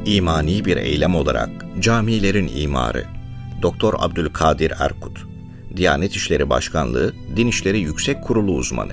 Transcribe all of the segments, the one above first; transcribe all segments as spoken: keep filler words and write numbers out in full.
İmani bir eylem olarak camilerin imarı. Doktor Abdülkadir Erkut, Diyanet İşleri Başkanlığı, Din İşleri Yüksek Kurulu uzmanı.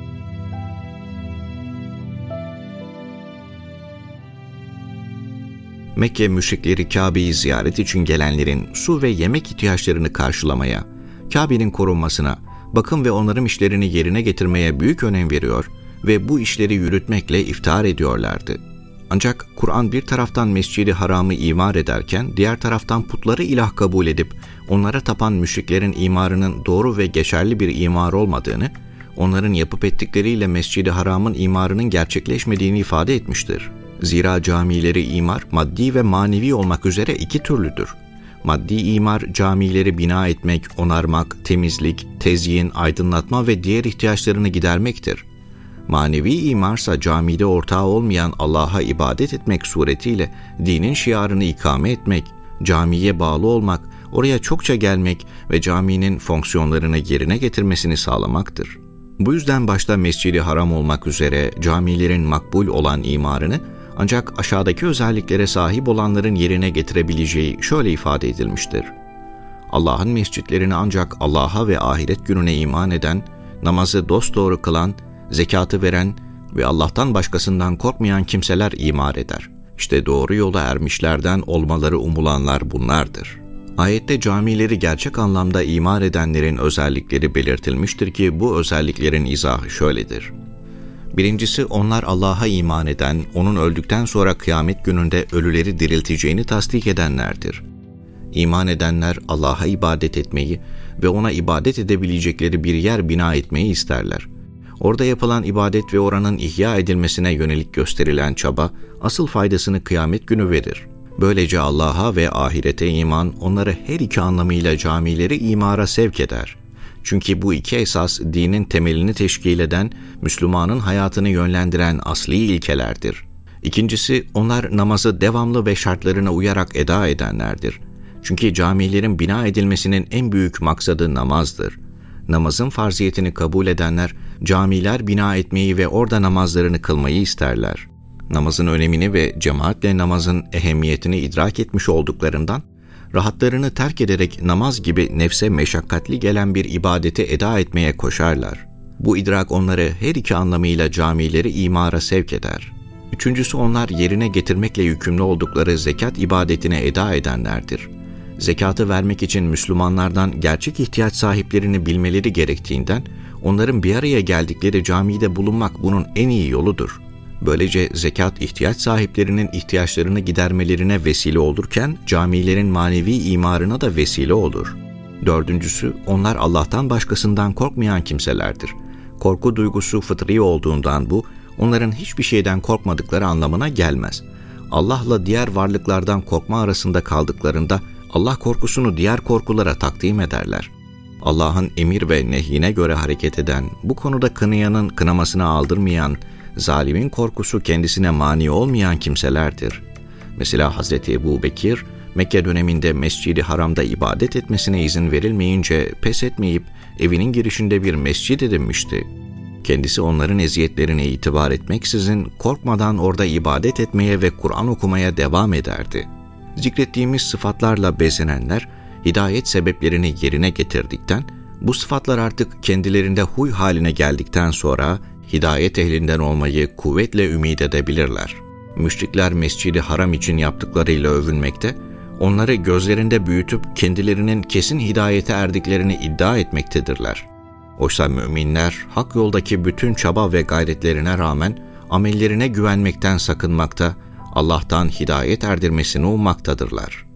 Mekke müşrikleri Kabe'yi ziyaret için gelenlerin su ve yemek ihtiyaçlarını karşılamaya, Kabe'nin korunmasına, bakım ve onarım işlerini yerine getirmeye büyük önem veriyor ve bu işleri yürütmekle iftihar ediyorlardı. Ancak Kur'an bir taraftan Mescid-i Haram'ı imar ederken diğer taraftan putları ilah kabul edip onlara tapan müşriklerin imarının doğru ve geçerli bir imar olmadığını, onların yapıp ettikleriyle Mescid-i Haram'ın imarının gerçekleşmediğini ifade etmiştir. Zira camileri imar maddi ve manevi olmak üzere iki türlüdür. Maddi imar camileri bina etmek, onarmak, temizlik, tezyin, aydınlatma ve diğer ihtiyaçlarını gidermektir. Manevi imarsa camide ortağı olmayan Allah'a ibadet etmek suretiyle dinin şiarını ikame etmek, camiye bağlı olmak, oraya çokça gelmek ve caminin fonksiyonlarını yerine getirmesini sağlamaktır. Bu yüzden başta Mescid-i Haram olmak üzere camilerin makbul olan imarını ancak aşağıdaki özelliklere sahip olanların yerine getirebileceği şöyle ifade edilmiştir. Allah'ın mescitlerini ancak Allah'a ve ahiret gününe iman eden, namazı dosdoğru kılan, zekatı veren ve Allah'tan başkasından korkmayan kimseler imar eder. İşte doğru yola ermişlerden olmaları umulanlar bunlardır. Ayette camileri gerçek anlamda imar edenlerin özellikleri belirtilmiştir ki bu özelliklerin izahı şöyledir. Birincisi, onlar Allah'a iman eden, onun öldükten sonra kıyamet gününde ölüleri dirilteceğini tasdik edenlerdir. İman edenler Allah'a ibadet etmeyi ve ona ibadet edebilecekleri bir yer bina etmeyi isterler. Orada yapılan ibadet ve oranın ihya edilmesine yönelik gösterilen çaba, asıl faydasını kıyamet günü verir. Böylece Allah'a ve ahirete iman, onları her iki anlamıyla camileri imara sevk eder. Çünkü bu iki esas, dinin temelini teşkil eden, Müslümanın hayatını yönlendiren asli ilkelerdir. İkincisi, onlar namazı devamlı ve şartlarına uyarak eda edenlerdir. Çünkü camilerin bina edilmesinin en büyük maksadı namazdır. Namazın farziyetini kabul edenler, camiler bina etmeyi ve orada namazlarını kılmayı isterler. Namazın önemini ve cemaatle namazın ehemmiyetini idrak etmiş olduklarından, rahatlarını terk ederek namaz gibi nefse meşakkatli gelen bir ibadeti eda etmeye koşarlar. Bu idrak onları her iki anlamıyla camileri imara sevk eder. Üçüncüsü, onlar yerine getirmekle yükümlü oldukları zekat ibadetine eda edenlerdir. Zekatı vermek için Müslümanlardan gerçek ihtiyaç sahiplerini bilmeleri gerektiğinden, onların bir araya geldikleri camide bulunmak bunun en iyi yoludur. Böylece zekat ihtiyaç sahiplerinin ihtiyaçlarını gidermelerine vesile olurken, camilerin manevi imarına da vesile olur. Dördüncüsü, onlar Allah'tan başkasından korkmayan kimselerdir. Korku duygusu fıtri olduğundan bu, onların hiçbir şeyden korkmadıkları anlamına gelmez. Allah'la diğer varlıklardan korkma arasında kaldıklarında, Allah korkusunu diğer korkulara takdim ederler. Allah'ın emir ve nehyine göre hareket eden, bu konuda kınayanın kınamasını aldırmayan, zalimin korkusu kendisine mani olmayan kimselerdir. Mesela Hazreti Ebu Bekir, Mekke döneminde Mescid-i Haram'da ibadet etmesine izin verilmeyince pes etmeyip evinin girişinde bir mescid edinmişti. Kendisi onların eziyetlerine itibar etmeksizin korkmadan orada ibadet etmeye ve Kur'an okumaya devam ederdi. Zikrettiğimiz sıfatlarla bezenenler, hidayet sebeplerini yerine getirdikten, bu sıfatlar artık kendilerinde huy haline geldikten sonra hidayet ehlinden olmayı kuvvetle ümit edebilirler. Müşrikler Mescid-i Haram için yaptıklarıyla övünmekte, onları gözlerinde büyütüp kendilerinin kesin hidayete erdiklerini iddia etmektedirler. Oysa müminler hak yoldaki bütün çaba ve gayretlerine rağmen amellerine güvenmekten sakınmakta, Allah'tan hidayet erdirmesini ummaktadırlar.